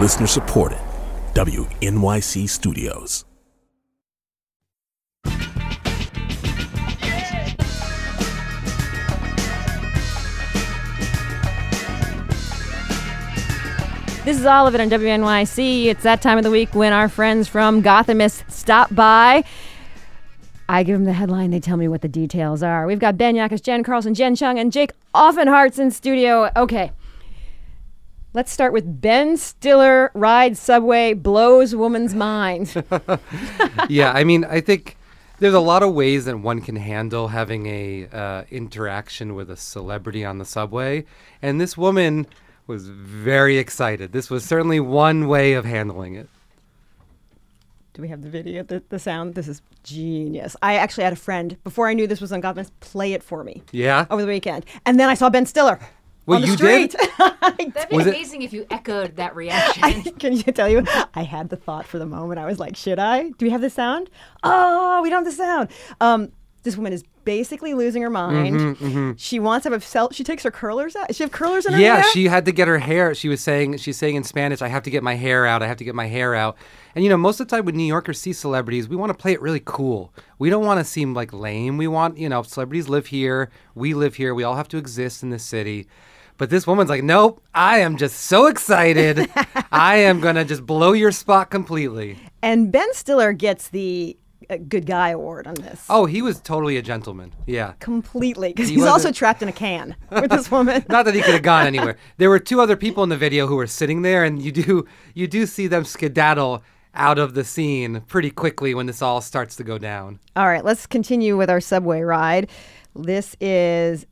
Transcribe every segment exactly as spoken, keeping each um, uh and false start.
Listener supported. W N Y C Studios. This is all of it on W N Y C. It's that time of the week when our friends from Gothamist stop by. I give them the headline. They tell me what the details are. We've got Ben Yakus, Jen Carlson, Jen Chung, and Jake Offenhartz in studio. Okay. Let's start with Ben Stiller rides subway, blows woman's mind. Yeah, I mean, I think there's a lot of ways that one can handle having a uh, interaction with a celebrity on the subway. And this woman was very excited. This was certainly one way of handling it. Do we have the video, the, the sound? This is genius. I actually had a friend, before I knew this was on Gothamist, play it for me. Yeah? Over the weekend. And then I saw Ben Stiller. Well, on the you street. did? That'd be Was it- amazing if you echoed that reaction. I, can you tell you? I had the thought for the moment. I was like, should I? Do we have the sound? Oh, we don't have the sound. Um, this woman is basically losing her mind. Mm-hmm, mm-hmm. She wants to have a self. She takes her curlers out. Does she have curlers in her Yeah, hair? she had to get her hair. She was saying, she's saying in Spanish, I have to get my hair out. I have to get my hair out. And, you know, most of the time when New Yorkers see celebrities, we want to play it really cool. We don't want to seem like lame. We want, you know, celebrities live here. We live here. We all have to exist in this city. But this woman's like, nope, I am just so excited. I am going to just blow your spot completely. And Ben Stiller gets the uh, good guy award on this. Oh, he was totally a gentleman. Yeah. Completely. Because He he's also wasn't- trapped in a can with this woman. Not that he could have gone anywhere. There were two other people in the video who were sitting there, and you do you do see them skedaddle out of the scene pretty quickly when this all starts to go down. All right, let's continue with our subway ride. This is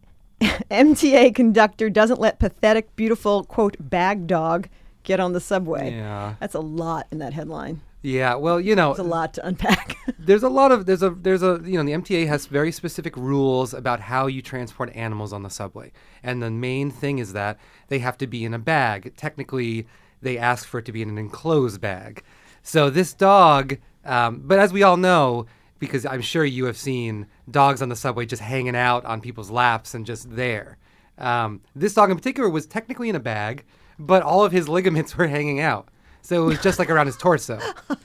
M T A conductor doesn't let pathetic, beautiful, quote, bag dog get on the subway. Yeah. That's a lot in that headline. Yeah, well, you know, It's a lot to unpack. there's a lot of there's a there's a you know the M T A has very specific rules about how you transport animals on the subway, and the main thing is that they have to be in a bag. Technically, they ask for it to be in an enclosed bag. So this dog, um, but as we all know, because I'm sure you have seen dogs on the subway just hanging out on people's laps and just there. Um, this dog in particular was technically in a bag, but all of his ligaments were hanging out. So it was just like around his torso.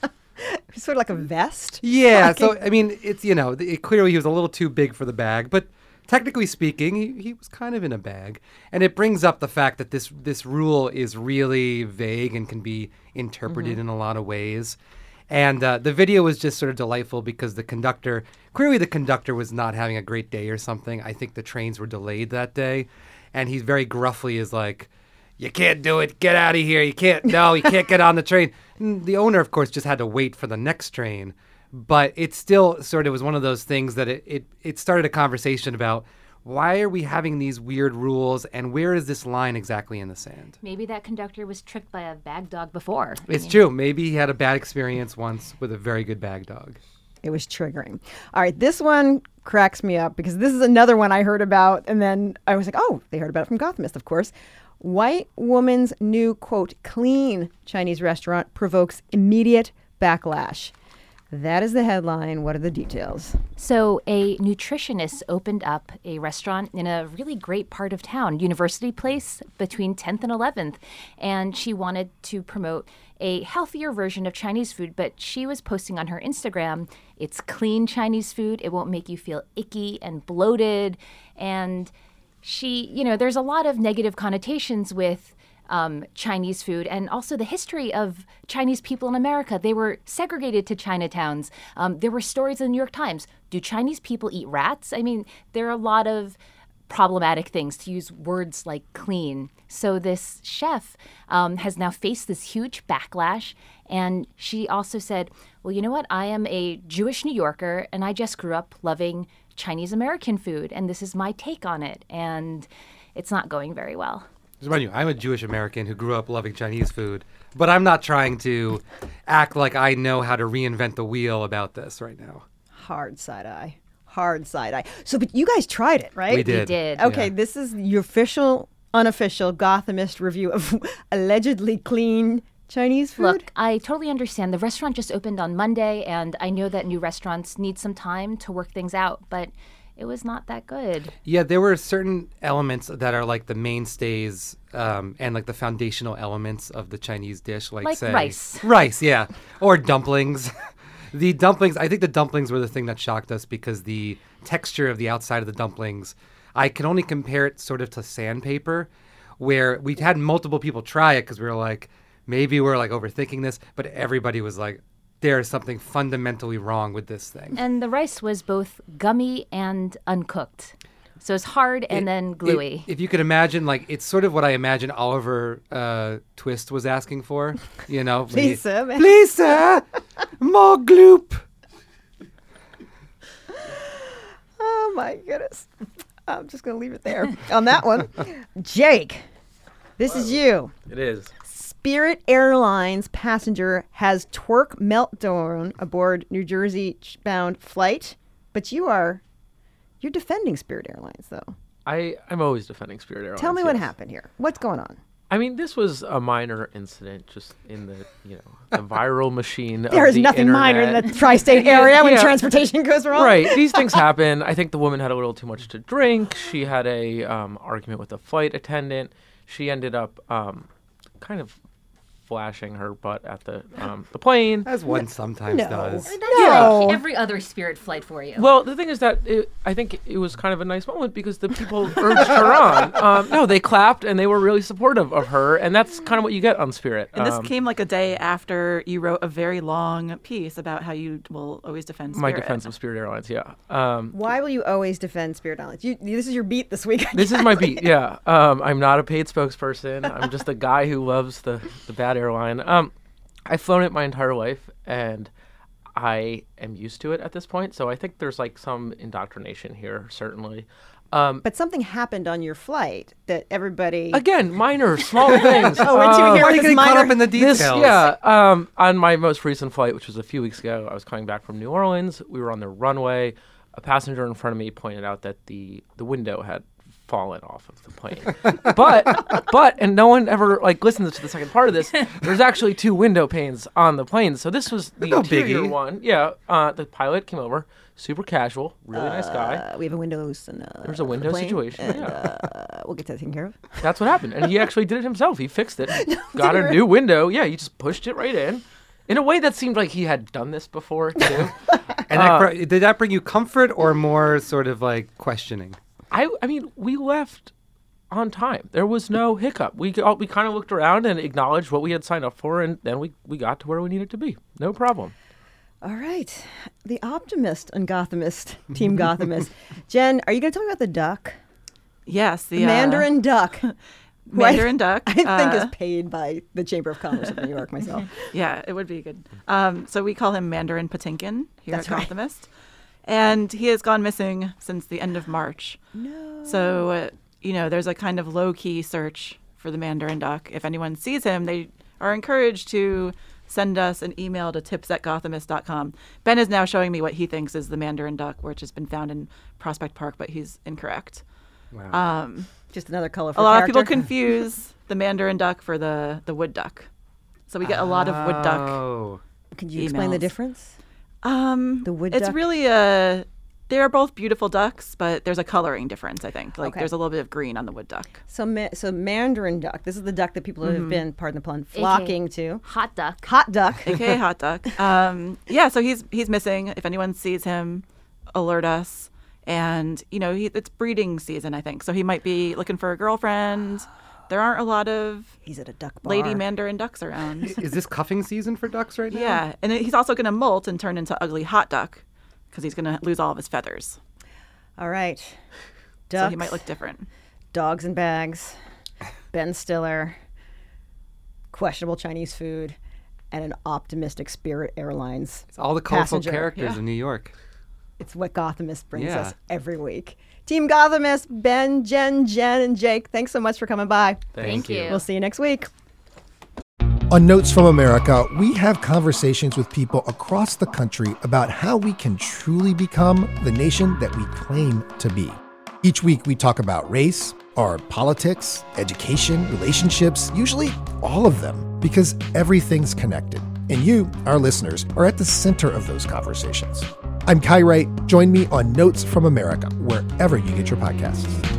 It's sort of like a vest. Yeah, Like- so I mean, it's, you know, it, clearly he was a little too big for the bag, but technically speaking, he, he was kind of in a bag. And it brings up the fact that this this rule is really vague and can be interpreted Mm-hmm. in a lot of ways. And uh, the video was just sort of delightful because the conductor, clearly the conductor was not having a great day or something. I think the trains were delayed that day. And he very gruffly is like, you can't do it. Get out of here. You can't. No, you can't get on the train. And the owner, of course, just had to wait for the next train. But it still sort of was one of those things that it, it, it started a conversation about why are we having these weird rules and where is this line exactly in the sand? Maybe that conductor was tricked by a bag dog before. I It's mean, true. Maybe he had a bad experience once with a very good bag dog. It was triggering. All right, this one cracks me up because this is another one I heard about, and then I was like, oh, they heard about it from Gothamist, of course. White woman's new, quote, clean Chinese restaurant provokes immediate backlash. That is the headline. What are the details? So a nutritionist opened up a restaurant in a really great part of town, University Place, between tenth and eleventh. And she wanted to promote a healthier version of Chinese food, but she was posting on her Instagram, it's clean Chinese food. It won't make you feel icky and bloated. And she, you know, there's a lot of negative connotations with Um, Chinese food, and also the history of Chinese people in America. They were segregated to Chinatowns. Um, there were stories in the New York Times. Do Chinese people eat rats? I mean, there are a lot of problematic things, to use words like clean. So this chef um, has now faced this huge backlash. And she also said, well, you know what? I am a Jewish New Yorker, and I just grew up loving Chinese American food, and this is my take on it. And it's not going very well. Just remind you, I'm a Jewish American who grew up loving Chinese food, but I'm not trying to act like I know how to reinvent the wheel about this right now. Hard side eye. Hard side eye. So, but you guys tried it, right? We did. We did. Okay, Yeah. this is your official, unofficial Gothamist review of allegedly clean Chinese food. Look, I totally understand. The restaurant just opened on Monday, and I know that new restaurants need some time to work things out. But it was not that good. Yeah, there were certain elements that are like the mainstays um, and like the foundational elements of the Chinese dish, like, Like say rice. rice, yeah, or dumplings. The dumplings, I think the dumplings were the thing that shocked us because the texture of the outside of the dumplings, I can only compare it sort of to sandpaper, where we had multiple people try it because we were like, maybe we're like overthinking this, but everybody was like, there is something fundamentally wrong with this thing. And the rice was both gummy and uncooked. So it's hard and It- then gluey. it- if you could imagine, like, it's sort of what I imagine Oliver uh, Twist was asking for, you know? when Please, he- sir, may- Please, sir! More gloop! Oh my goodness. I'm just going to leave it there on that one. Jake, this is you. It is. Spirit Airlines passenger has twerk meltdown aboard New Jersey bound flight, but you are you're defending Spirit Airlines though. I, I'm always defending Spirit Airlines. Tell me what yes. happened here. What's going on? I mean, this was a minor incident just in the, you know, the viral machine There of is the nothing minor in internet. the tri-state area when Yeah. transportation goes wrong. Right. These things happen. I think the woman had a little too much to drink. She had a um, argument with a flight attendant. She ended up um, kind of flashing her butt at the um, the plane. As one sometimes No. does. That's No. like every other Spirit flight for you. Well, the thing is that it, I think it was kind of a nice moment because the people urged her on. Um, no, they clapped and they were really supportive of her, and that's kind of what you get on Spirit. And this Um, came like a day after you wrote a very long piece about how you will always defend my Spirit. defense of Spirit Airlines, yeah. Um, Why will you always defend Spirit Airlines? You, this is your beat this week. This is my beat, yeah. Um, I'm not a paid spokesperson. I'm just a guy who loves the, the bad airline. Um, I've flown it my entire life, and I am used to it at this point. So I think there's like some indoctrination here, certainly. Um, But something happened on your flight that everybody. again, minor, small things. Oh, we're Um, here Why are with you this getting caught minor. up in the details? This, yeah. Um, on my most recent flight, which was a few weeks ago, I was coming back from New Orleans. We were on the runway. A passenger in front of me pointed out that the, the window had fallen off of the plane. but, but, and no one ever like listens to the second part of this. There's actually two window panes on the plane. So this was the No interior biggie. one. Yeah. Uh, the pilot came over, super casual, really nice guy. Uh, we have a windows and uh, There's a window plane, situation, and, yeah. uh, we'll get that taken care of. That's what happened. And he actually did it himself. He fixed it. Got a new window. Yeah, he just pushed it right in. In a way that seemed like he had done this before, too. And that br- did that bring you comfort or more sort of like questioning? I, I mean, we left on time. There was no hiccup. We all, we kind of looked around and acknowledged what we had signed up for, and then we, we got to where we needed to be. No problem. All right. The optimist and Gothamist, Team Gothamist. Jen, are you going to tell me about the duck? Yes, the The uh, Mandarin duck. who I- Mandarin duck. I think uh, is paid by the Chamber of Commerce of New York myself. Yeah, it would be good. Um, so we call him Mandarin Patinkin here That's at right. Gothamist. And he has gone missing since the end of March. No. So, uh, you know, there's a kind of low-key search for the Mandarin duck. If anyone sees him, they are encouraged to send us an email to tips at gothamist dot com. Ben is now showing me what he thinks is the Mandarin duck, which has been found in Prospect Park, but he's incorrect. Wow. Um, Just another colorful a lot character. of people confuse the Mandarin duck for the, the wood duck. So we get a lot of wood duck. Oh. Could you explain the emails. difference? Um, The wood it's duck? really a. They are both beautiful ducks, but there's a coloring difference. I think like Okay. there's a little bit of green on the wood duck. So, ma- so Mandarin duck. This is the duck that people Mm-hmm. have been, pardon the pun, flocking to. Hot duck. Hot duck. A K A hot duck. Um, yeah, so he's he's missing. If anyone sees him, alert us. And you know, he, it's breeding season, I think. So he might be looking for a girlfriend. There aren't a lot of He's at a duck bar. lady Mandarin ducks around. Is this cuffing season for ducks right now? Yeah, and he's also going to molt and turn into ugly hot duck because he's going to lose all of his feathers. All right. Ducks, So he might look different. dogs and bags, Ben Stiller, questionable Chinese food, and an optimistic Spirit Airlines. It's all the colorful passenger. characters Yeah. in New York. It's what Gothamist brings Yeah. us every week. Team Gothamist, Ben, Jen, Jen, and Jake, thanks so much for coming by. Thank you. We'll see you next week. On Notes from America, we have conversations with people across the country about how we can truly become the nation that we claim to be. Each week, we talk about race, our politics, education, relationships, usually all of them, because everything's connected. And you, our listeners, are at the center of those conversations. I'm Kai Wright. Join me on Notes from America, wherever you get your podcasts.